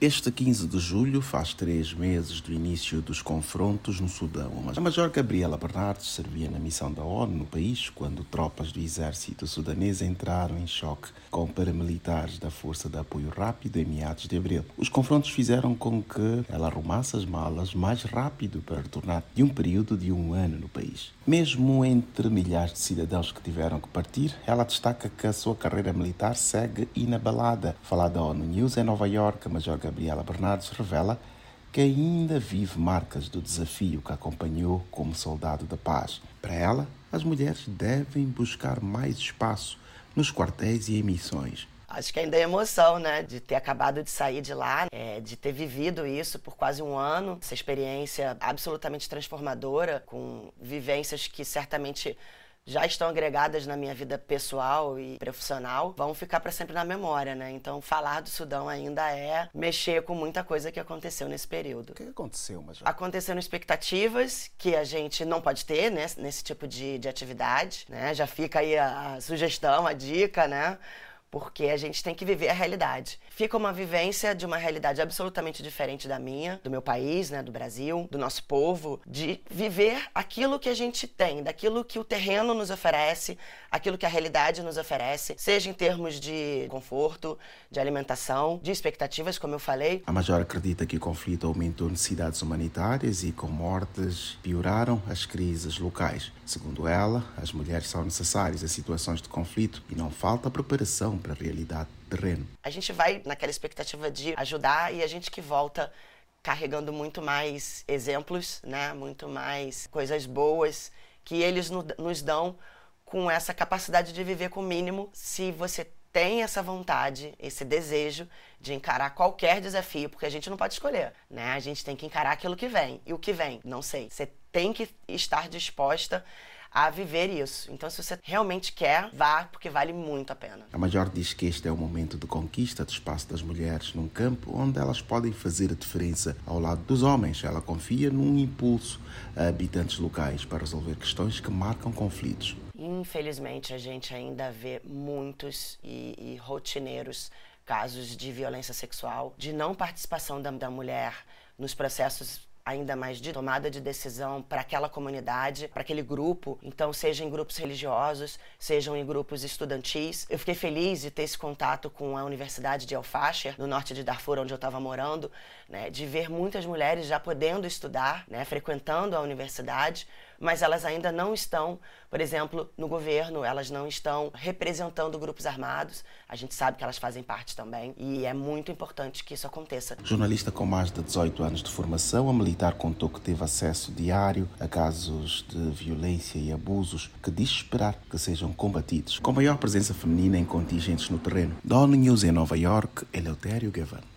Este 15 de julho faz 3 meses do início dos confrontos no Sudão. A Major Gabriela Bernardes servia na missão da ONU no país quando tropas do exército sudanês entraram em choque com paramilitares da Força de Apoio Rápido em meados de abril. Os confrontos fizeram com que ela arrumasse as malas mais rápido para retornar de um período de 1 ano no país. Mesmo entre milhares de cidadãos que tiveram que partir, ela destaca que a sua carreira militar segue inabalada. Falada da ONU News em Nova Iorque, a Major Gabriela Bernardes revela que ainda vive marcas do desafio que acompanhou como soldado da paz. Para ela, as mulheres devem buscar mais espaço nos quartéis e em missões. Acho que ainda é emoção, né? De ter acabado de sair de lá, de ter vivido isso por quase 1 ano. Essa experiência absolutamente transformadora, com vivências que certamente já estão agregadas na minha vida pessoal e profissional, vão ficar para sempre na memória, né? Então, falar do Sudão ainda é mexer com muita coisa que aconteceu nesse período. O que aconteceu, Major? Aconteceram expectativas que a gente não pode ter, né, nesse tipo de atividade, né? Já fica aí a sugestão, a dica, né? Porque a gente tem que viver a realidade. Fica uma vivência de uma realidade absolutamente diferente da minha, do meu país, né, do Brasil, do nosso povo, de viver aquilo que a gente tem, daquilo que o terreno nos oferece, aquilo que a realidade nos oferece, seja em termos de conforto, de alimentação, de expectativas, como eu falei. A Major acredita que o conflito aumentou necessidades humanitárias e, com mortes, pioraram as crises locais. Segundo ela, as mulheres são necessárias em situações de conflito e não falta preparação para a realidade do terreno. A gente vai naquela expectativa de ajudar e a gente que volta carregando muito mais exemplos, né? Muito mais coisas boas que eles nos dão com essa capacidade de viver com o mínimo. Se você tem essa vontade, esse desejo de encarar qualquer desafio, porque a gente não pode escolher, né? A gente tem que encarar aquilo que vem. E o que vem? Não sei. Você tem que estar disposta a viver isso. Então, se você realmente quer, vá, porque vale muito a pena. A Major diz que este é o momento de conquista do espaço das mulheres num campo onde elas podem fazer a diferença ao lado dos homens. Ela confia num impulso a habitantes locais para resolver questões que marcam conflitos. Infelizmente, a gente ainda vê muitos e rotineiros casos de violência sexual, de não participação da mulher nos processos ainda mais de tomada de decisão para aquela comunidade, para aquele grupo. Então, seja em grupos religiosos, sejam em grupos estudantis. Eu fiquei feliz de ter esse contato com a Universidade de El Fasher, no norte de Darfur, onde eu estava morando, né, de ver muitas mulheres já podendo estudar, né, frequentando a universidade, mas elas ainda não estão, por exemplo, no governo, elas não estão representando grupos armados. A gente sabe que elas fazem parte também e é muito importante que isso aconteça. Jornalista com mais de 18 anos de formação, a militar contou que teve acesso diário a casos de violência e abusos que diz esperar que sejam combatidos, com maior presença feminina em contingentes no terreno. Da ONU News em Nova Iorque, Eleutério Gavan.